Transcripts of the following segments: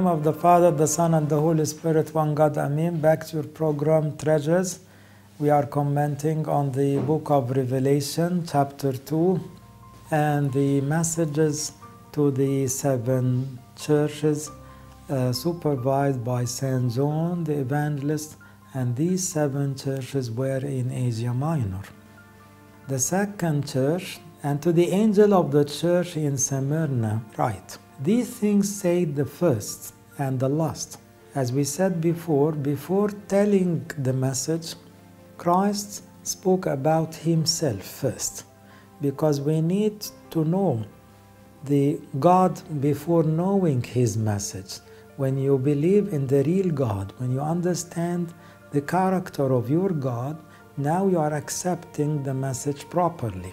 name of the Father, the Son, and the Holy Spirit, one God, Amen. Back to your program, Treasures. We are commenting on the book of Revelation, chapter 2, and the messages to the 7 churches supervised by St. John the Evangelist, and these 7 churches were in Asia Minor. The second church, and to the angel of the church in Smyrna, write, these things say the first and the last. As we said before telling the message, Christ spoke about himself first, because we need to know the God before knowing his message. When you believe in the real God, when you understand the character of your God, now you are accepting the message properly.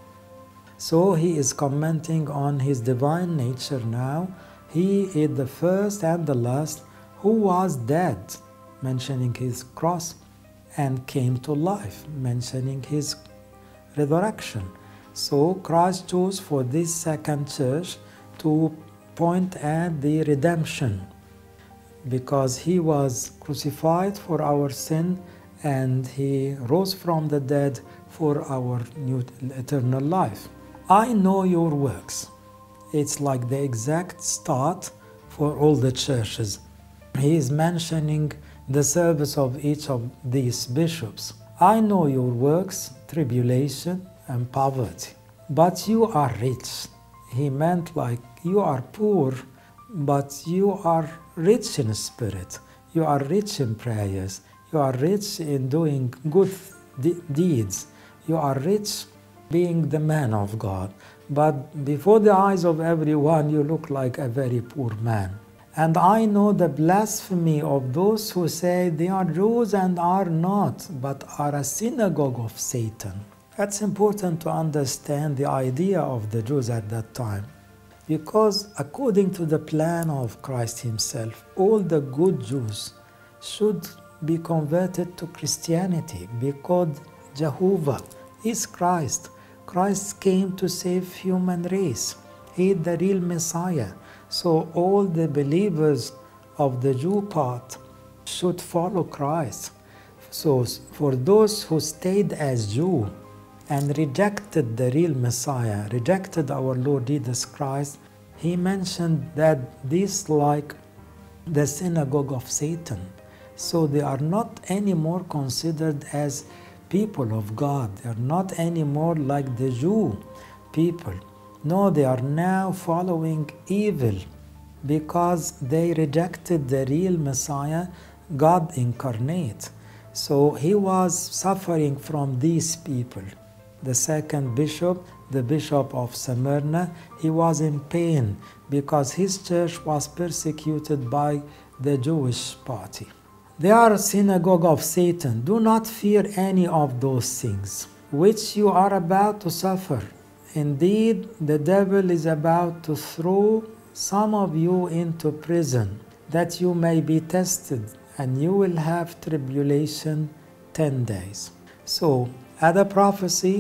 So he is commenting on his divine nature now. He is the first and the last who was dead, mentioning his cross, and came to life, mentioning his resurrection. So Christ chose for this second church to point at the redemption, because he was crucified for our sin and he rose from the dead for our new eternal life. I know your works. It's like the exact start for all the churches. He is mentioning the service of each of these bishops. I know your works, tribulation and poverty, but you are rich. He meant like you are poor, but you are rich in spirit. You are rich in prayers. You are rich in doing good deeds. You are rich being the man of God, but before the eyes of everyone you look like a very poor man. And I know the blasphemy of those who say they are Jews and are not, but are a synagogue of Satan. That's important to understand the idea of the Jews at that time, because according to the plan of Christ himself, all the good Jews should be converted to Christianity, because Jehovah is Christ. Christ came to save human race. He is the real Messiah. So all the believers of the Jew part should follow Christ. So for those who stayed as Jew and rejected the real Messiah, rejected our Lord Jesus Christ, he mentioned that this like the synagogue of Satan. So they are not anymore considered as people of God. They are not anymore like the Jew people. No, they are now following evil because they rejected the real Messiah, God incarnate. So he was suffering from these people. The second bishop, the bishop of Smyrna, he was in pain because his church was persecuted by the Jewish party. They are a synagogue of Satan. Do not fear any of those things which you are about to suffer. Indeed, the devil is about to throw some of you into prison, that you may be tested, and you will have tribulation 10 days. So, at a prophecy,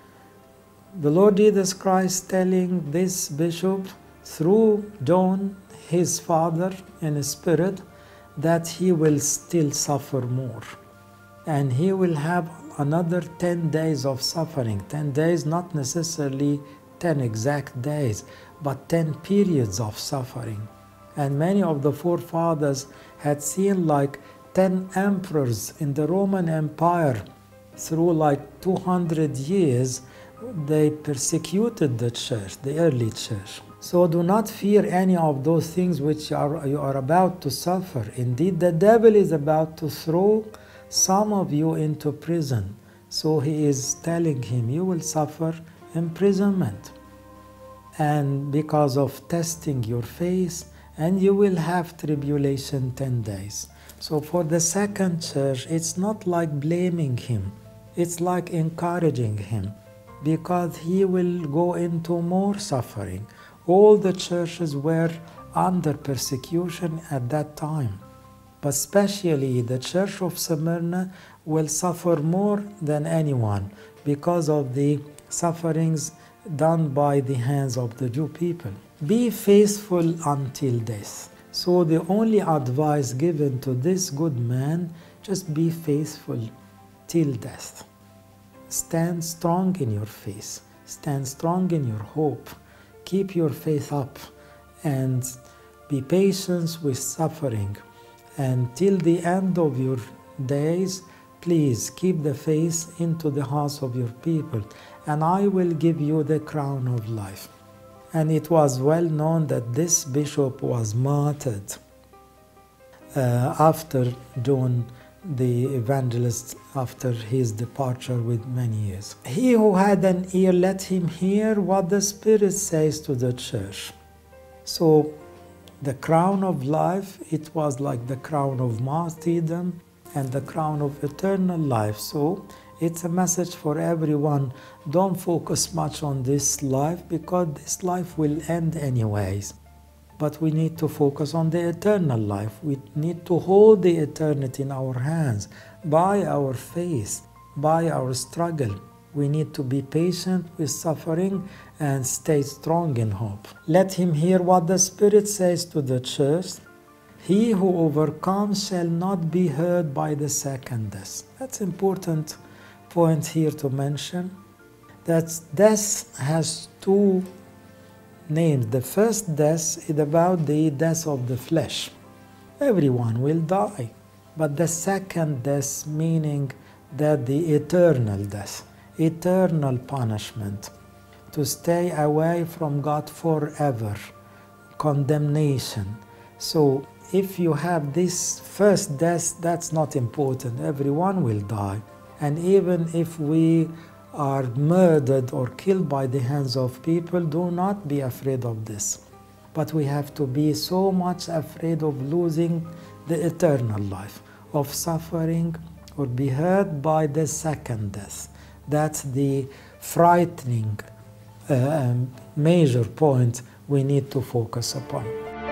the Lord Jesus Christ telling this bishop through John, his father, in spirit, that he will still suffer more. And he will have another 10 days of suffering. 10 days, not necessarily 10 exact days, but 10 periods of suffering. And many of the forefathers had seen like 10 emperors in the Roman Empire. Through like 200 years, they persecuted the church, the early church. So do not fear any of those things which you are about to suffer. Indeed, the devil is about to throw some of you into prison. So he is telling him, you will suffer imprisonment, and because of testing your faith, and you will have tribulation 10 days. So for the second church, it's not like blaming him. It's like encouraging him, because he will go into more suffering. All the churches were under persecution at that time, but especially the church of Smyrna will suffer more than anyone because of the sufferings done by the hands of the Jew people. Be faithful until death. So the only advice given to this good man, just be faithful till death. Stand strong in your faith. Stand strong in your hope. Keep your faith up and be patient with suffering. And till the end of your days, please keep the faith into the hearts of your people, and I will give you the crown of life. And it was well known that this bishop was martyred after John the Evangelist, after his departure with many years. He who had an ear, let him hear what the Spirit says to the church. So the crown of life, it was like the crown of martyrdom and the crown of eternal life. So it's a message for everyone. Don't focus much on this life, because this life will end anyways. But we need to focus on the eternal life. We need to hold the eternity in our hands by our faith, by our struggle. We need to be patient with suffering and stay strong in hope. Let him hear what the Spirit says to the church. He who overcomes shall not be hurt by the second death. That's an important point here to mention. That death has two names. The first death is about the death of the flesh. Everyone will die. But the second death, meaning that the eternal death, eternal punishment, to stay away from God forever, condemnation. So if you have this first death, that's not important. Everyone will die. And even if we are murdered or killed by the hands of people, do not be afraid of this. But we have to be so much afraid of losing the eternal life, of suffering or be hurt by the second death. That's the frightening major point we need to focus upon.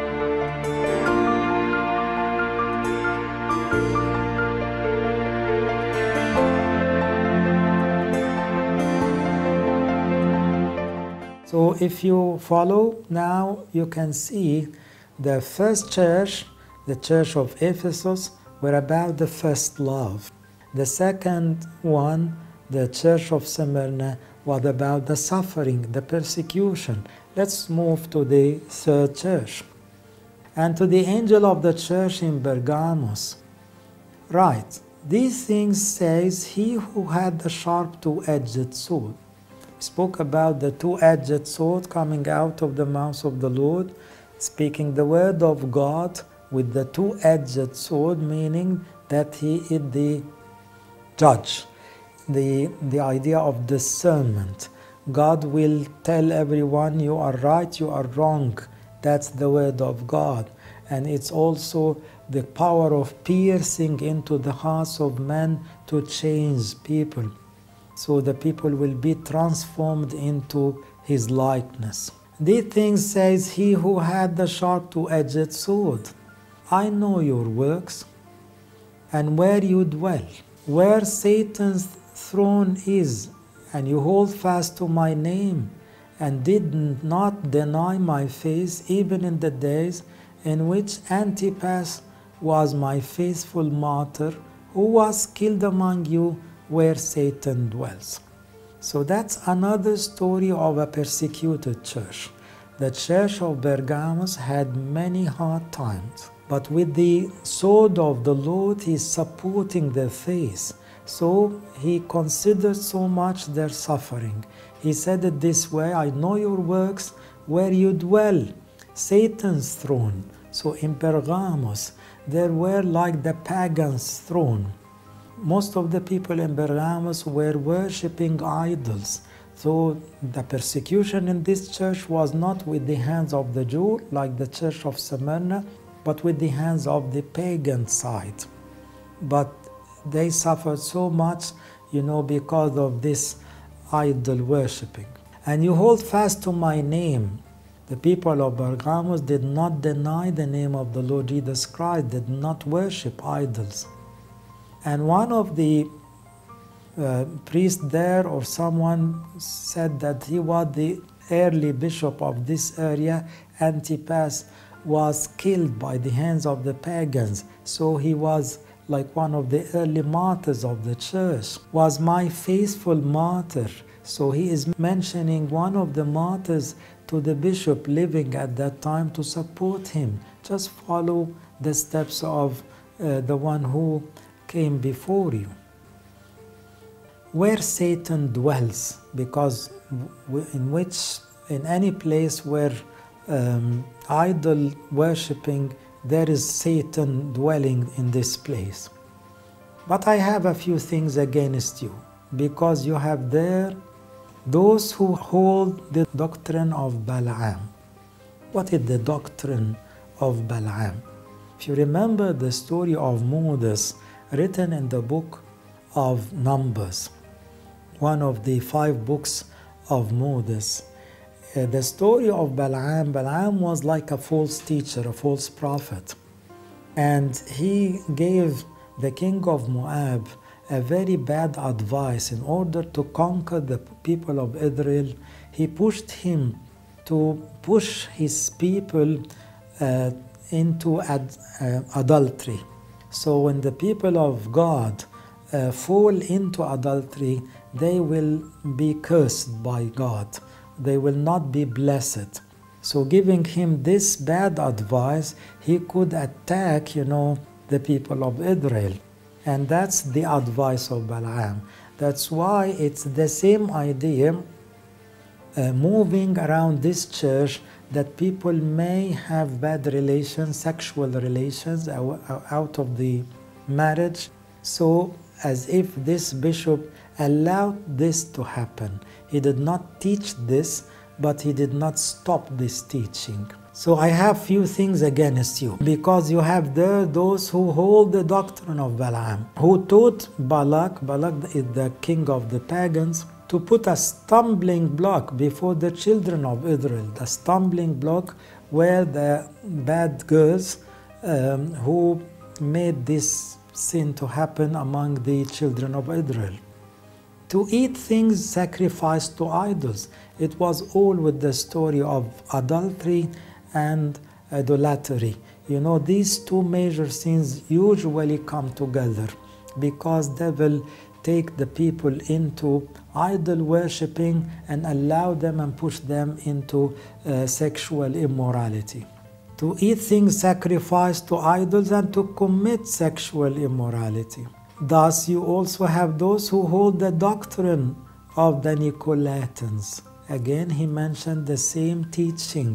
So if you follow now, you can see the first church, the church of Ephesus, were about the first love. The second one, the church of Smyrna, was about the suffering, the persecution. Let's move to the third church. And to the angel of the church in Pergamos, write, these things says he who had the sharp two-edged sword. Spoke about the two-edged sword coming out of the mouth of the Lord, speaking the word of God with the two-edged sword, meaning that he is the judge, the idea of discernment. God will tell everyone, you are right, you are wrong. That's the word of God. And it's also the power of piercing into the hearts of men to change people. So the people will be transformed into his likeness. These things says he who had the sharp two-edged sword. I know your works and where you dwell, where Satan's throne is, and you hold fast to my name, and did not deny my face, even in the days in which Antipas was my faithful martyr, who was killed among you, where Satan dwells. So that's another story of a persecuted church. The church of Pergamos had many hard times, but with the sword of the Lord, he's supporting their faith. So he considered so much their suffering. He said it this way, I know your works, where you dwell, Satan's throne. So in Pergamos, there were like the pagan's throne. Most of the people in Pergamos were worshipping idols. So the persecution in this church was not with the hands of the Jew, like the church of Smyrna, but with the hands of the pagan side. But they suffered so much, because of this idol worshipping. And you hold fast to my name. The people of Pergamos did not deny the name of the Lord Jesus Christ, did not worship idols. And one of the priests there, or someone, said that he was the early bishop of this area, Antipas, was killed by the hands of the pagans. So he was like one of the early martyrs of the church, was my faithful martyr. So he is mentioning one of the martyrs to the bishop living at that time to support him. Just follow the steps of the one who came before you. Where Satan dwells, because in any place where idol worshipping, there is Satan dwelling in this place. But I have a few things against you, because you have there those who hold the doctrine of Balaam. What is the doctrine of Balaam? If you remember the story of Moses written in the book of Numbers, one of the 5 books of Moses, the story of Balaam was like a false teacher, a false prophet. And he gave the king of Moab a very bad advice. In order to conquer the people of Israel, he pushed him to push his people into adultery. So when the people of God fall into adultery, they will be cursed by God. They will not be blessed. So giving him this bad advice, he could attack, the people of Israel. And that's the advice of Balaam. That's why it's the same idea moving around this church, that people may have bad relations, sexual relations out of the marriage. So as if this bishop allowed this to happen. He did not teach this, but he did not stop this teaching. So I have few things against you, because you have there those who hold the doctrine of Balaam, who taught Balak is the king of the pagans, to put a stumbling block before the children of Israel. The stumbling block were the bad girls who made this sin to happen among the children of Israel. To eat things sacrificed to idols. It was all with the story of adultery and idolatry. These 2 major sins usually come together, because they will take the people into idol worshipping and allow them and push them into sexual immorality. To eat things sacrificed to idols and to commit sexual immorality. Thus you also have those who hold the doctrine of the Nicolaitans. Again, he mentioned the same teaching.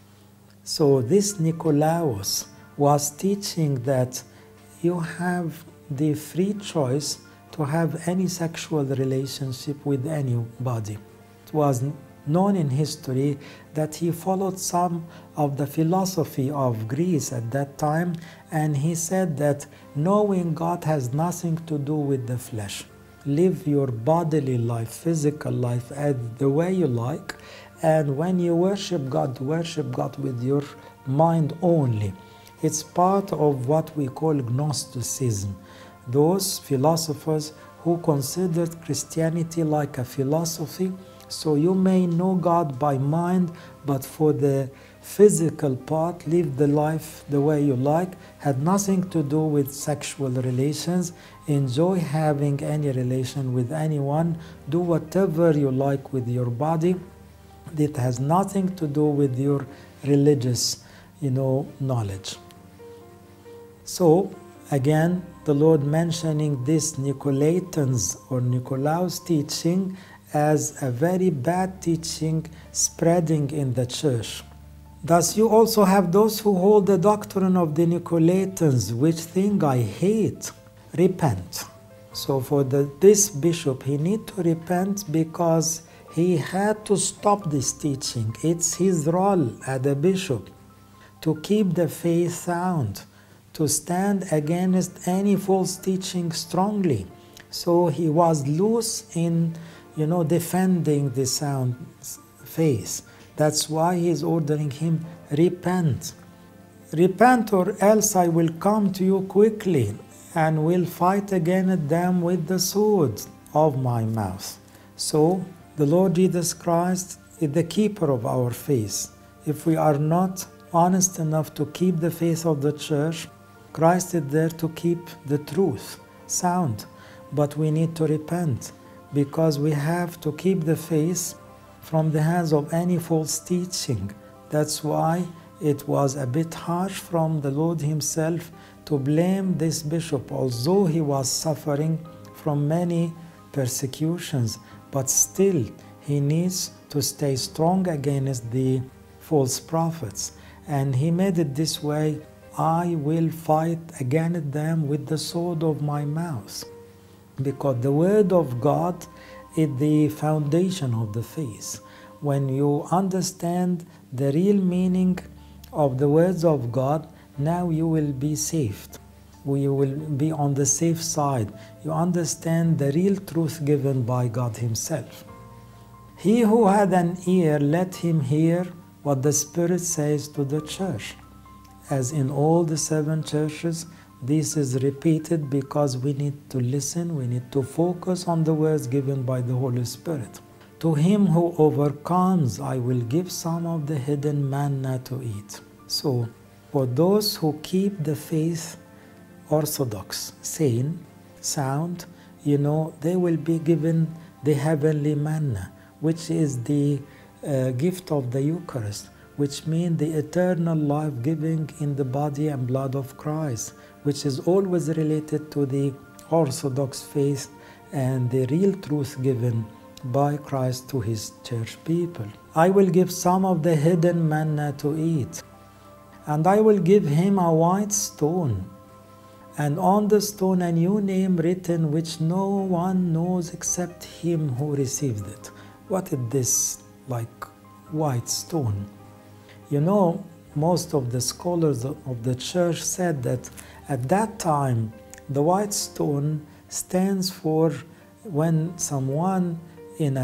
So this Nicolaus was teaching that you have the free choice to have any sexual relationship with anybody. It was known in history that he followed some of the philosophy of Greece at that time, and he said that knowing God has nothing to do with the flesh. Live your bodily life, physical life, the way you like, and when you worship God with your mind only. It's part of what we call Gnosticism. Those philosophers who considered Christianity like a philosophy. So you may know God by mind, but for the physical part, live the life the way you like, had nothing to do with sexual relations. Enjoy having any relation with anyone, do whatever you like with your body. It has nothing to do with your religious, knowledge. So again, the Lord mentioning this Nicolaitans or Nicolaus teaching as a very bad teaching spreading in the church. Thus you also have those who hold the doctrine of the Nicolaitans, which thing I hate. Repent. So for this bishop, he need to repent, because he had to stop this teaching. It's his role as a bishop to keep the faith sound, to stand against any false teaching strongly. So he was loose in defending the sound faith. That's why he is ordering him, repent. Repent, or else I will come to you quickly and will fight against them with the sword of my mouth. So the Lord Jesus Christ is the keeper of our faith. If we are not honest enough to keep the faith of the church, Christ is there to keep the truth sound. But we need to repent, because we have to keep the faith from the hands of any false teaching. That's why it was a bit harsh from the Lord himself to blame this bishop, although he was suffering from many persecutions, but still he needs to stay strong against the false prophets. And he made it this way: I will fight against them with the sword of my mouth. Because the word of God is the foundation of the faith. When you understand the real meaning of the words of God, now you will be saved. You will be on the safe side. You understand the real truth given by God himself. He who had an ear, let him hear what the Spirit says to the church. As in all the 7 churches, this is repeated because we need to listen, we need to focus on the words given by the Holy Spirit. To him who overcomes, I will give some of the hidden manna to eat. So, for those who keep the faith orthodox, sane, sound, they will be given the heavenly manna, which is the gift of the Eucharist, which means the eternal life giving in the body and blood of Christ, which is always related to the Orthodox faith and the real truth given by Christ to his church people. I will give some of the hidden manna to eat, and I will give him a white stone, and on the stone a new name written which no one knows except him who received it. What is this white stone? Most of the scholars of the church said that at that time the white stone stands for when someone in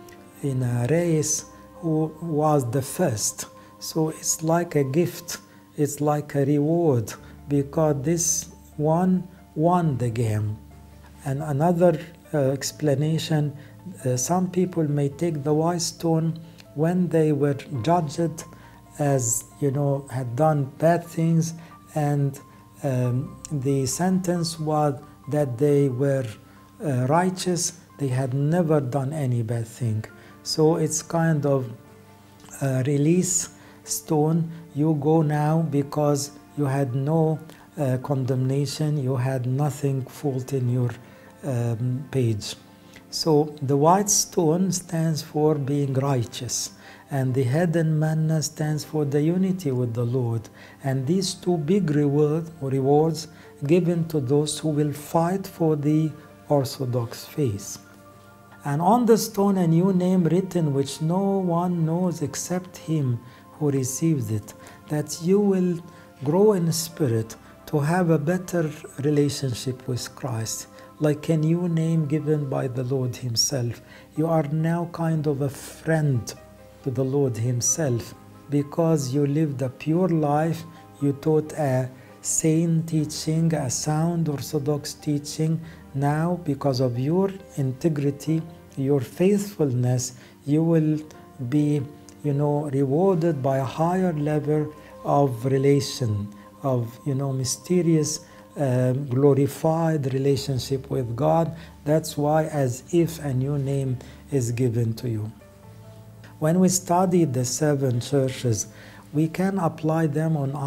a race who was the first. So it's like a gift, it's like a reward, because this one won the game. And another explanation, some people may take the white stone when they were judged as had done bad things, and the sentence was that they were righteous, they had never done any bad thing. So it's kind of a release stone. You go now because you had no condemnation, you had nothing fault in your page. So the white stone stands for being righteous, and the hidden manna stands for the unity with the Lord. And these two big rewards given to those who will fight for the Orthodox faith. And on the stone a new name written which no one knows except him who receives it, that you will grow in spirit to have a better relationship with Christ, like a new name given by the Lord himself. You are now kind of a friend to the Lord himself, because you lived a pure life, you taught a sane teaching, a sound Orthodox teaching. Now, because of your integrity, your faithfulness, you will be, rewarded by a higher level of relation, of, mysterious, glorified relationship with God. That's why as if a new name is given to you. When we study the 7 churches, we can apply them on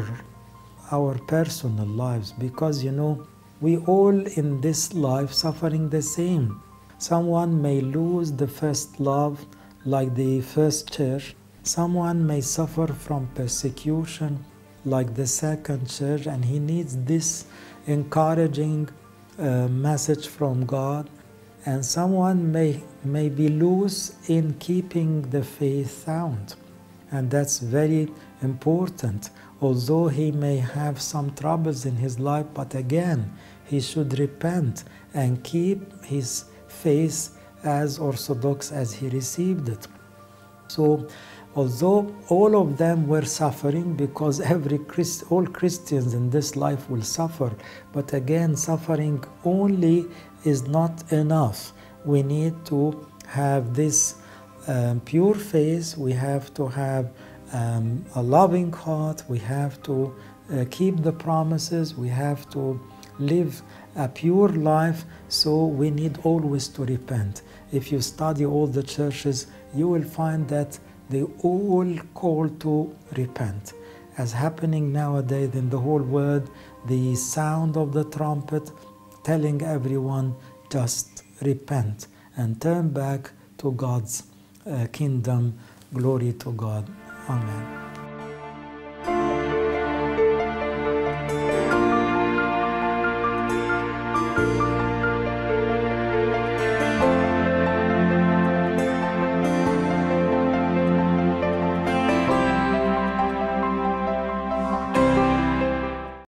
our personal lives, because we all in this life suffering the same. Someone may lose the first love like the first church. Someone may suffer from persecution like the second church, and he needs this encouraging message from God. And someone may be loose in keeping the faith sound, and that's very important. Although he may have some troubles in his life, but again, he should repent and keep his faith as orthodox as he received it. So, although all of them were suffering, because all Christians in this life will suffer, but again, suffering only is not enough. We need to have this pure faith. We have to have a loving heart, we have to keep the promises, we have to live a pure life, so we need always to repent. If you study all the churches, you will find that they all call to repent. As happening nowadays in the whole world, the sound of the trumpet telling everyone just repent and turn back to God's kingdom. Glory to God. Amen.